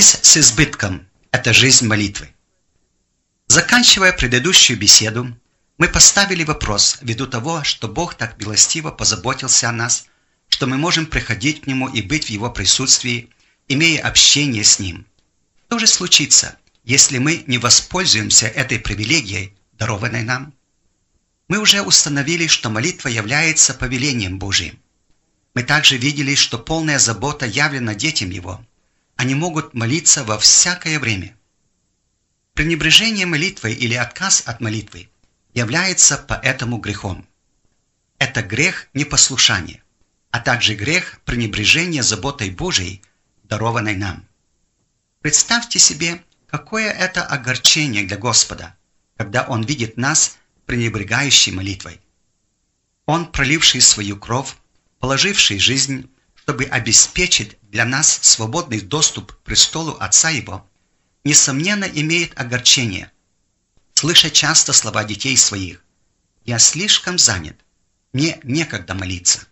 Жизнь с избытком – это жизнь молитвы. Заканчивая предыдущую беседу, мы поставили вопрос ввиду того, что Бог так милостиво позаботился о нас, что мы можем приходить к Нему и быть в Его присутствии, имея общение с Ним. Что же случится, если мы не воспользуемся этой привилегией, дарованной нам? Мы уже установили, что молитва является повелением Божиим. Мы также видели, что полная забота явлена детям Его. Они могут молиться во всякое время. Пренебрежение молитвой или отказ от молитвы является поэтому грехом. Это грех непослушания, а также грех пренебрежения заботой Божией, дарованной нам. Представьте себе, какое это огорчение для Господа, когда Он видит нас, пренебрегающие молитвой. Он, проливший свою кровь, положивший жизнь, чтобы обеспечить для нас свободный доступ к престолу Отца Его, несомненно имеет огорчение, слыша часто слова детей своих: «Я слишком занят, мне некогда молиться».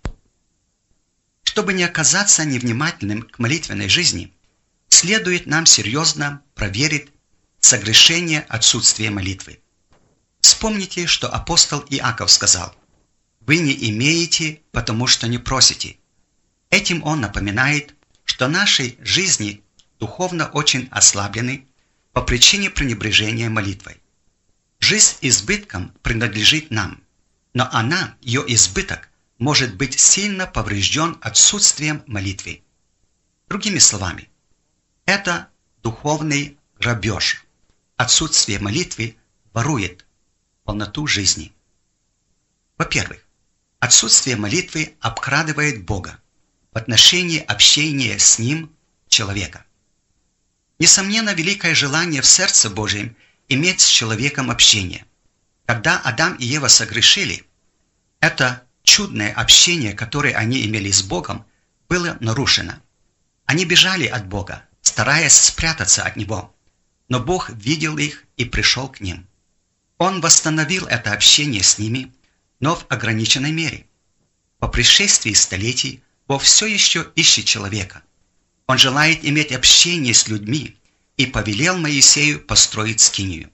Чтобы не оказаться невнимательным к молитвенной жизни, следует нам серьезно проверить согрешение отсутствия молитвы. Вспомните, что апостол Иаков сказал: «Вы не имеете, потому что не просите». Этим он напоминает, что наши жизни духовно очень ослаблены по причине пренебрежения молитвой. Жизнь избытком принадлежит нам, но ее избыток, может быть сильно поврежден отсутствием молитвы. Другими словами, это духовный грабеж. Отсутствие молитвы ворует полноту жизни. Во-первых, отсутствие молитвы обкрадывает Бога в отношении общения с Ним человека. Несомненно, великое желание в сердце Божьем иметь с человеком общение. Когда Адам и Ева согрешили, это чудное общение, которое они имели с Богом, было нарушено. Они бежали от Бога, стараясь спрятаться от Него, но Бог видел их и пришел к ним. Он восстановил это общение с ними, но в ограниченной мере. По пришествии столетий Бог все еще ищет человека. Он желает иметь общение с людьми и повелел Моисею построить скинию.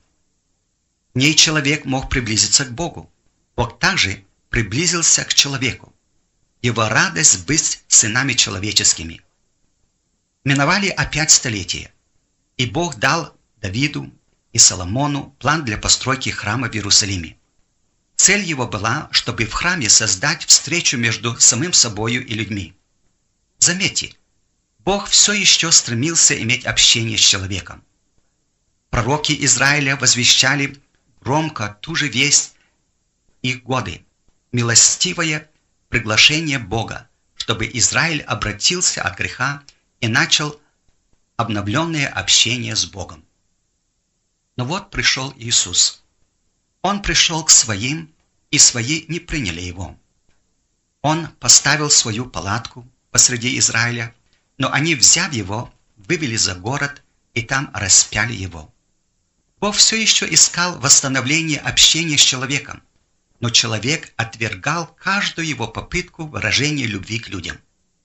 В ней человек мог приблизиться к Богу. Бог также приблизился к человеку. Его радость быть сынами человеческими. Миновали опять столетия, и Бог дал Давиду и Соломону план для постройки храма в Иерусалиме. Цель его была, чтобы в храме создать встречу между самим собою и людьми. Заметьте, Бог все еще стремился иметь общение с человеком. Пророки Израиля возвещали громко ту же весть их годы, милостивое приглашение Бога, чтобы Израиль обратился от греха и начал обновленное общение с Богом. Но вот пришел Иисус. Он пришел к своим, и свои не приняли Его. Он поставил свою палатку посреди Израиля, но они, взяв Его, вывели за город и там распяли Его. Бог все еще искал восстановление общения с человеком, но человек отвергал каждую его попытку выражения любви к людям.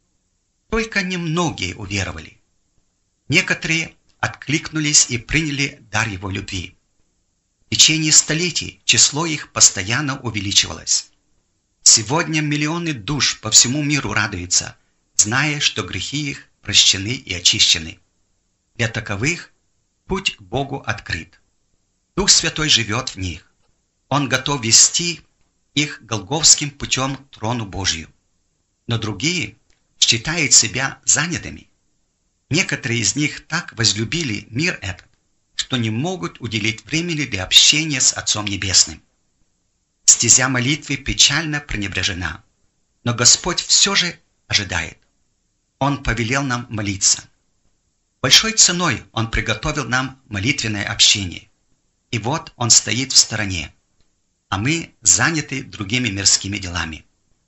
Только немногие уверовали. Некоторые откликнулись и приняли дар Его любви. В течение столетий число их постоянно увеличивалось. Сегодня миллионы душ по всему миру радуются, зная, что грехи их прощены и очищены. Для таковых путь к Богу открыт. Дух Святой живет в них. Он готов вести их голгофским путем к трону Божию. Но другие считают себя занятыми. Некоторые из них так возлюбили мир этот, что не могут уделить времени для общения с Отцом Небесным. Стезя молитвы печально пренебрежена, но Господь все же ожидает. Он повелел нам молиться. Большой ценой Он приготовил нам молитвенное общение. И вот Он стоит в стороне, а мы заняты другими мирскими делами.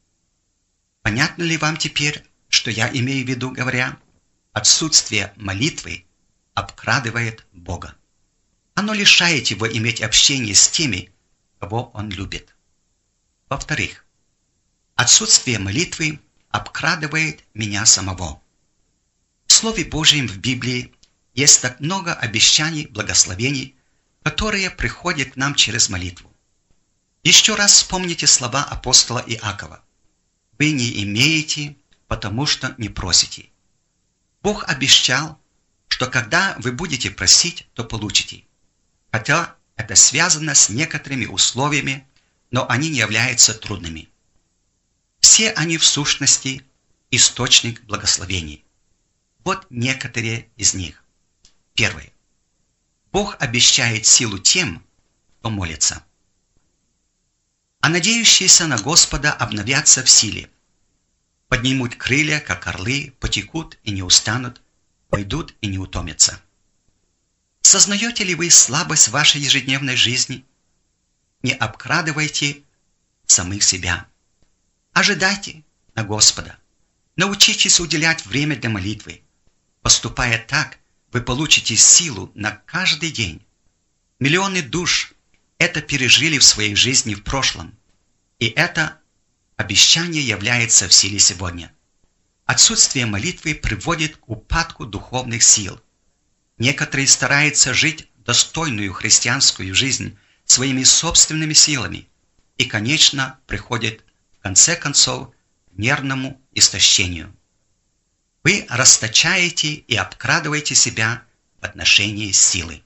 Понятно ли вам теперь, что я имею в виду, говоря, отсутствие молитвы обкрадывает Бога? Оно лишает Его иметь общение с теми, кого Он любит. Во-вторых, отсутствие молитвы обкрадывает меня самого. В Слове Божьем в Библии Есть так много обещаний, благословений, которые приходят к нам через молитву. Еще раз вспомните слова апостола Иакова. «Вы не имеете, потому что не просите». Бог обещал, что когда вы будете просить, то получите. Хотя это связано с некоторыми условиями, но они не являются трудными. Все они в сущности источник благословений. Вот некоторые из них. Первое. Бог обещает силу тем, кто молится. А надеющиеся на Господа обновятся в силе. Поднимут крылья, как орлы, потекут и не устанут, пойдут и не утомятся. Сознаете ли вы слабость вашей ежедневной жизни? Не обкрадывайте самих себя. Ожидайте на Господа. Научитесь уделять время для молитвы. Поступая так, вы получите силу на каждый день. Миллионы душ это пережили в своей жизни в прошлом. И это обещание является в силе сегодня. Отсутствие молитвы приводит к упадку духовных сил. Некоторые стараются жить достойную христианскую жизнь своими собственными силами и, конечно, приходят в конце концов к нервному истощению. Вы расточаете и обкрадываете себя в отношении силы.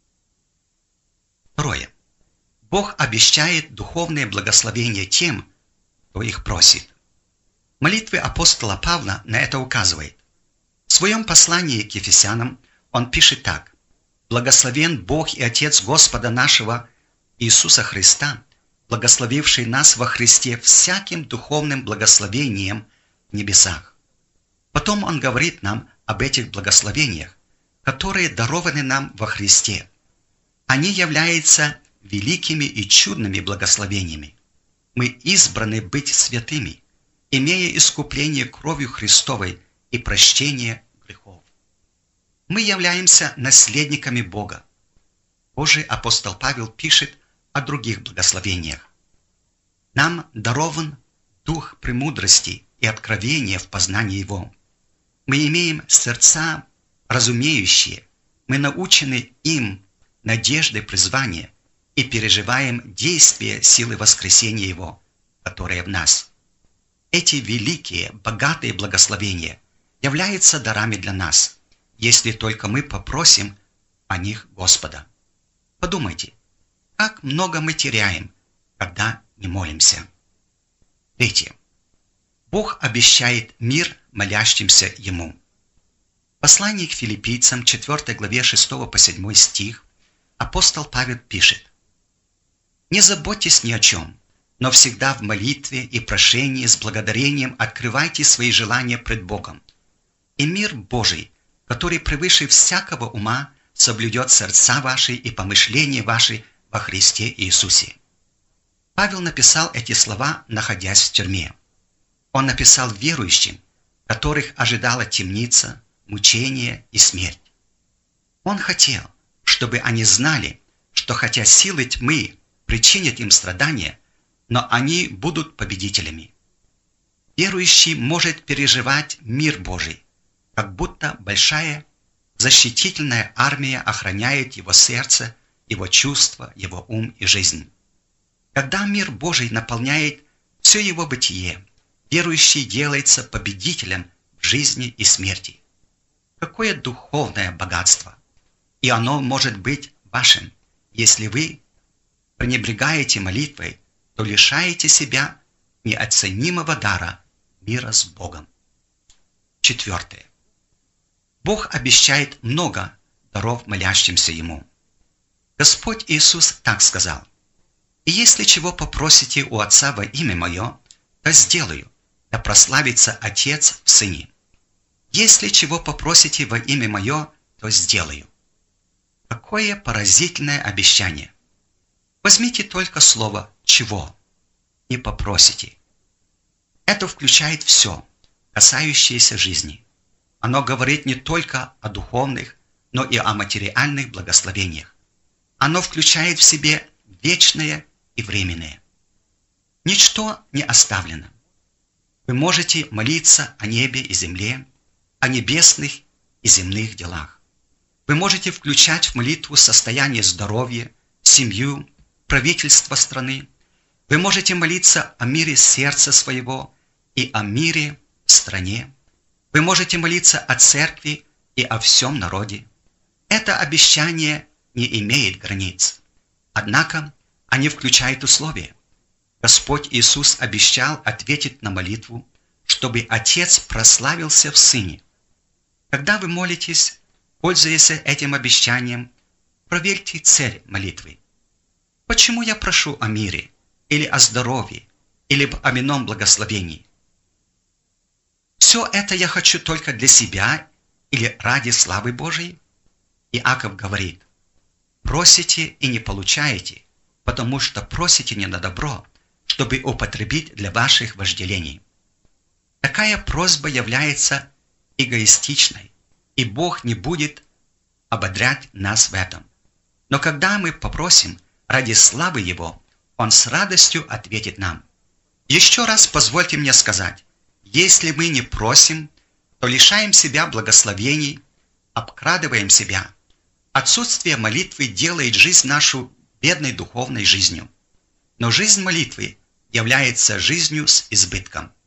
Второе. Бог обещает духовные благословения тем, кто их просит. Молитвы апостола Павла на это указывает. В своем послании к Ефесянам он пишет так. «Благословен Бог и Отец Господа нашего Иисуса Христа, благословивший нас во Христе всяким духовным благословением в небесах». Потом он говорит нам об этих благословениях, которые дарованы нам во Христе. Они являются великими и чудными благословениями. Мы избраны быть святыми, имея искупление кровью Христовой и прощение грехов. Мы являемся наследниками Бога. Позже апостол Павел пишет о других благословениях. Нам дарован дух премудрости и откровения в познании Его. Мы имеем сердца разумеющие, мы научены им надеждой призвания и переживаем действие силы воскресения Его, которая в нас. Эти великие, богатые благословения являются дарами для нас, если только мы попросим о них Господа. Подумайте, как много мы теряем, когда не молимся. Третье. Бог обещает мир молящимся Ему. В послании к филиппийцам 4 главе 6 по 7 стих апостол Павел пишет: «Не заботьтесь ни о чем, но всегда в молитве и прошении с благодарением открывайте свои желания пред Богом. И мир Божий, который превыше всякого ума, соблюдет сердца ваши и помышления ваши во Христе Иисусе». Павел написал эти слова, находясь в тюрьме. Он написал верующим, которых ожидала темница, мучение и смерть. Он хотел, чтобы они знали, что хотя силы тьмы причинят им страдания, но они будут победителями. Верующий может переживать мир Божий, как будто большая защитительная армия охраняет его сердце, его чувства, его ум и жизнь. Когда мир Божий наполняет все его бытие, верующий делается победителем в жизни и смерти. Какое духовное богатство! И оно может быть вашим, если вы пренебрегаете молитвой, то лишаете себя неоценимого дара мира с Богом. Четвертое. Бог обещает много даров молящимся Ему. Господь Иисус так сказал: «И если чего попросите у Отца во имя Мое, то сделаю, да прославится Отец в Сыне. Если чего попросите во имя Мое, то сделаю». Какое поразительное обещание! Возьмите только слово «чего» и попросите. Это включает все, касающееся жизни. Оно говорит не только о духовных, но и о материальных благословениях. Оно включает в себе вечное и временное. Ничто не оставлено. Вы можете молиться о небе и земле, о небесных и земных делах. Вы можете включать в молитву состояние здоровья, семью, правительство страны. Вы можете молиться о мире сердца своего и о мире в стране. Вы можете молиться о церкви и о всем народе. Это обещание не имеет границ. Однако они включают условия. Господь Иисус обещал ответить на молитву, чтобы Отец прославился в Сыне. Когда вы молитесь, пользуясь этим обещанием, проверьте цель молитвы. Почему я прошу о мире, или о здоровье, или об ином благословении? Все это я хочу только для себя или ради славы Божией? Иаков говорит: просите и не получаете, потому что просите не на добро, чтобы употребить для ваших вожделений. Такая просьба является эгоистичной, и Бог не будет ободрять нас в этом. Но когда мы попросим ради славы Его, Он с радостью ответит нам. Еще раз позвольте мне сказать, если мы не просим, то лишаем себя благословений, обкрадываем себя. Отсутствие молитвы делает жизнь нашу бедной духовной жизнью. Но жизнь молитвы является жизнью с избытком.